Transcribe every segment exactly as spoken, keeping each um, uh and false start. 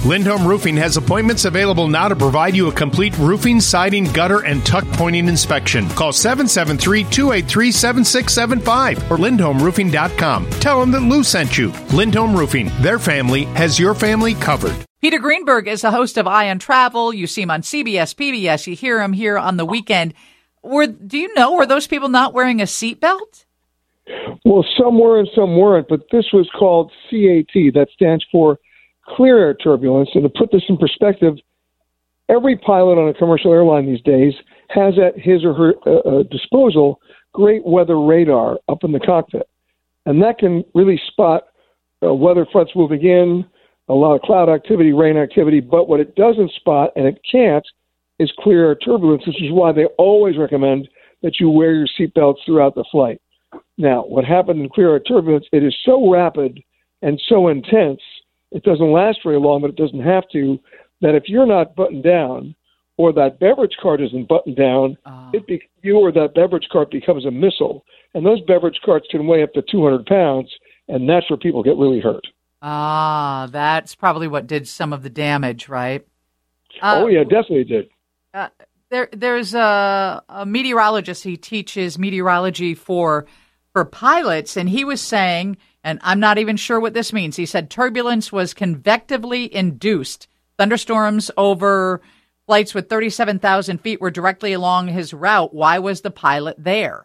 Lindholm Roofing has appointments available now to provide you a complete roofing, siding, gutter, and tuck pointing inspection. Call seven seven three, two eight three, seven six seven five or lindholm roofing dot com. Tell them that Lou sent you. Lindholm Roofing, their family has your family covered. Peter Greenberg is the host of Eye on Travel. You see him on C B S, P B S. You hear him here on the weekend. Were, do you know, were those people not wearing a seatbelt? Well, some were and some weren't, but this was called C A T. That stands for Clear Air Turbulence. And to put this in perspective, every pilot on a commercial airline these days has at his or her uh, disposal great weather radar up in the cockpit. And that can really spot uh, weather fronts moving in, a lot of cloud activity, rain activity. But what it doesn't spot, and it can't, is clear air turbulence, which is why they always recommend that you wear your seatbelts throughout the flight. Now, what happened in clear air turbulence, it is so rapid and so intense, it doesn't last very long, but it doesn't have to, that if you're not buttoned down or that beverage cart isn't buttoned down, uh. it be, you or that beverage cart becomes a missile. And those beverage carts can weigh up to two hundred pounds, and that's where people get really hurt. Ah, that's probably what did some of the damage, right? Uh, oh, yeah, definitely did. Uh, there, there's a, a meteorologist. He teaches meteorology for for pilots, and he was saying, and I'm not even sure what this means. He said turbulence was convectively induced. Thunderstorms over flights with thirty-seven thousand feet were directly along his route. Why was the pilot there?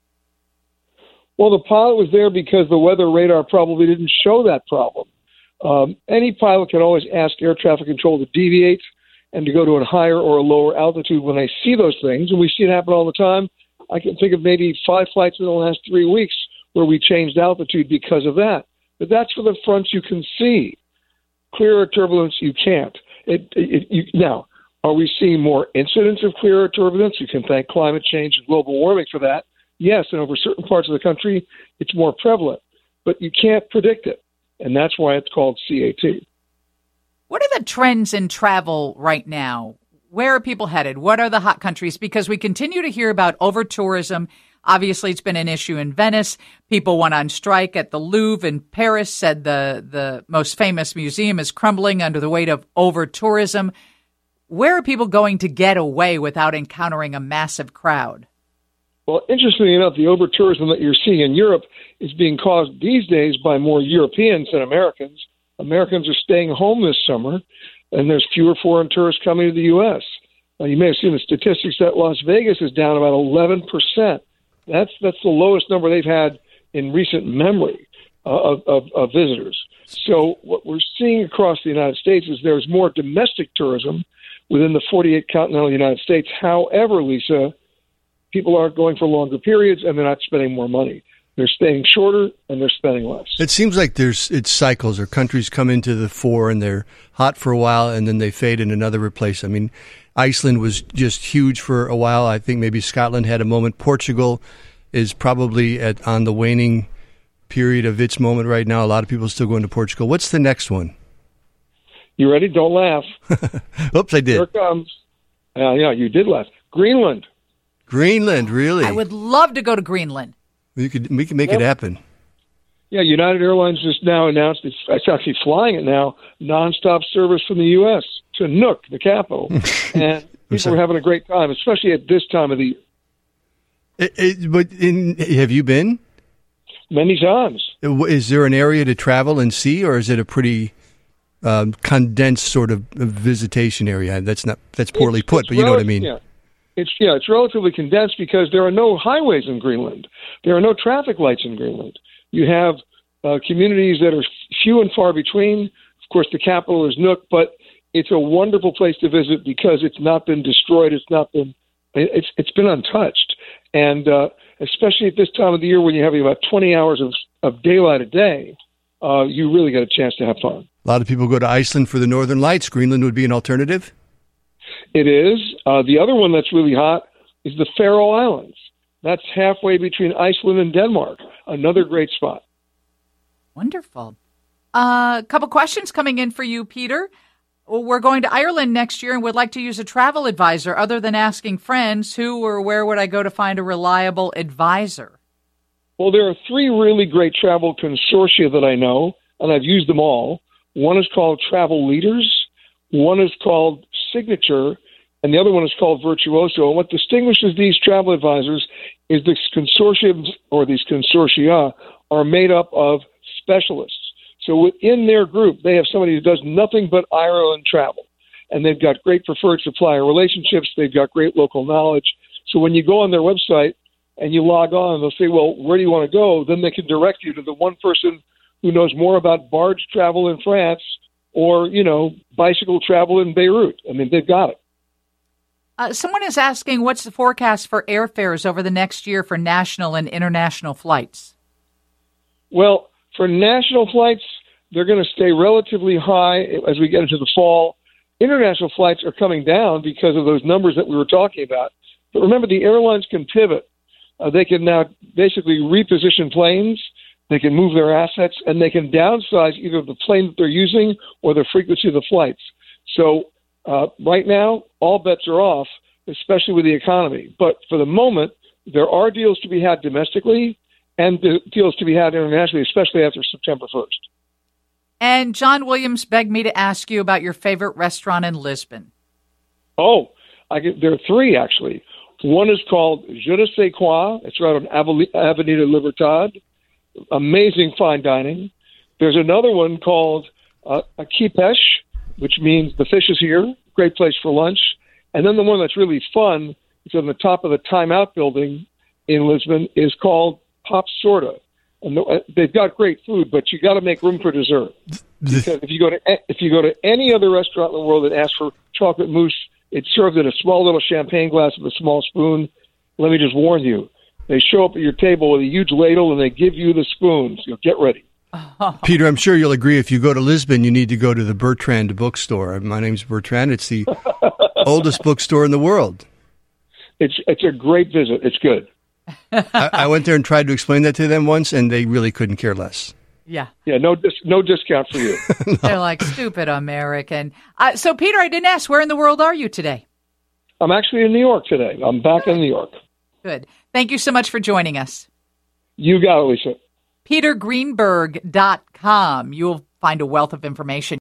Well, the pilot was there because the weather radar probably didn't show that problem. Um, any pilot can always ask air traffic control to deviate and to go to a higher or a lower altitude when they see those things, and we see it happen all the time. I can think of maybe five flights in the last three weeks where we changed altitude because of that. But that's for the fronts you can see. Clear air turbulence, you can't. It, it, you, now, are we seeing more incidents of clear air turbulence? You can thank climate change and global warming for that. Yes, and over certain parts of the country, it's more prevalent. But you can't predict it, and that's why it's called C A T. What are the trends in travel right now? Where are people headed? What are the hot countries? Because we continue to hear about over-tourism. Obviously, it's been an issue in Venice. People went on strike at the Louvre in Paris, said the, the most famous museum is crumbling under the weight of over-tourism. Where are people going to get away without encountering a massive crowd? Well, interestingly enough, the over-tourism that you're seeing in Europe is being caused these days by more Europeans than Americans. Americans are staying home this summer, and there's fewer foreign tourists coming to the U S. Now, you may have seen the statistics that Las Vegas is down about eleven percent. That's that's the lowest number they've had in recent memory uh, of, of, of visitors. So what we're seeing across the United States is there's more domestic tourism within the forty-eight continental United States. However, Lisa, people aren't going for longer periods, and they're not spending more money. They're staying shorter, and they're spending less. It seems like there's it's cycles, or countries come into the fore, and they're hot for a while, and then they fade in another place. I mean, Iceland was just huge for a while. I think maybe Scotland had a moment. Portugal is probably at on the waning period of its moment right now. A lot of people are still going to Portugal. What's the next one? You ready? Don't laugh. Oops, I did. Here it comes. Uh, yeah, you did laugh. Greenland. Greenland, really? I would love to go to Greenland. We could we can make yep. it happen. Yeah, United Airlines just now announced it's, it's actually flying it now, nonstop service from the U S to Nuuk, the capital, and people are having a great time, especially at this time of the year. It, it, but in, have you been? Many times. Is there an area to travel and see, or is it a pretty um, condensed sort of visitation area? That's not that's poorly it's, put, it's but you know what I mean. Yeah. It's yeah, it's relatively condensed because there are no highways in Greenland. There are no traffic lights in Greenland. You have uh, communities that are few and far between. Of course, the capital is Nuuk, but it's a wonderful place to visit because it's not been destroyed. It's not been it's it's been untouched, and uh, especially at this time of the year when you have about twenty hours of, of daylight a day, uh, you really get a chance to have fun. A lot of people go to Iceland for the Northern Lights. Greenland would be an alternative. It is. Uh, the other one that's really hot is the Faroe Islands. That's halfway between Iceland and Denmark. Another great spot. Wonderful. A uh, couple questions coming in for you, Peter. We're going to Ireland next year and would like to use a travel advisor. Other than asking friends, who or where would I go to find a reliable advisor? Well, there are three really great travel consortia that I know, and I've used them all. One is called Travel Leaders. One is called Signature, and the other one is called Virtuoso. And what distinguishes these travel advisors is these consortiums or these consortia are made up of specialists. So within their group, they have somebody who does nothing but Ireland travel. And they've got great preferred supplier relationships. They've got great local knowledge. So when you go on their website and you log on, they'll say, well, where do you want to go? Then they can direct you to the one person who knows more about barge travel in France or, you know, bicycle travel in Beirut. I mean, they've got it. Uh, someone is asking, what's the forecast for airfares over the next year for national and international flights? Well, for national flights, they're going to stay relatively high as we get into the fall. International flights are coming down because of those numbers that we were talking about. But remember, the airlines can pivot. Uh, they can now basically reposition planes. They can move their assets, and they can downsize either the plane that they're using or the frequency of the flights. So uh, right now, all bets are off, especially with the economy. But for the moment, there are deals to be had domestically and deals to be had internationally, especially after September first. And John Williams begged me to ask you about your favorite restaurant in Lisbon. Oh, I get, there are three, actually. One is called Je ne sais quoi. It's right on Avenida Libertad. Amazing fine dining. There's another one called uh, Aqui Pêche, which means the fish is here. Great place for lunch. And then the one that's really fun, it's on the top of the Time Out building in Lisbon, is called Pop Sorta. And they've got great food, but you got to make room for dessert. Because if you go to if you go to any other restaurant in the world and ask for chocolate mousse, it's served in a small little champagne glass with a small spoon. Let me just warn you, they show up at your table with a huge ladle and they give you the spoons. So get ready. Peter, I'm sure you'll agree if you go to Lisbon, you need to go to the Bertrand bookstore. My name's Bertrand. It's the oldest bookstore in the world. It's it's a great visit. It's good. I, I went there and tried to explain that to them once, and they really couldn't care less. Yeah. Yeah, no dis- no discount for you. No. They're like, stupid American. Uh, so, Peter, I didn't ask, where in the world are you today? I'm actually in New York today. I'm back in New York. Good. Thank you so much for joining us. You got it, Lisa. Peter Greenberg dot com. You'll find a wealth of information.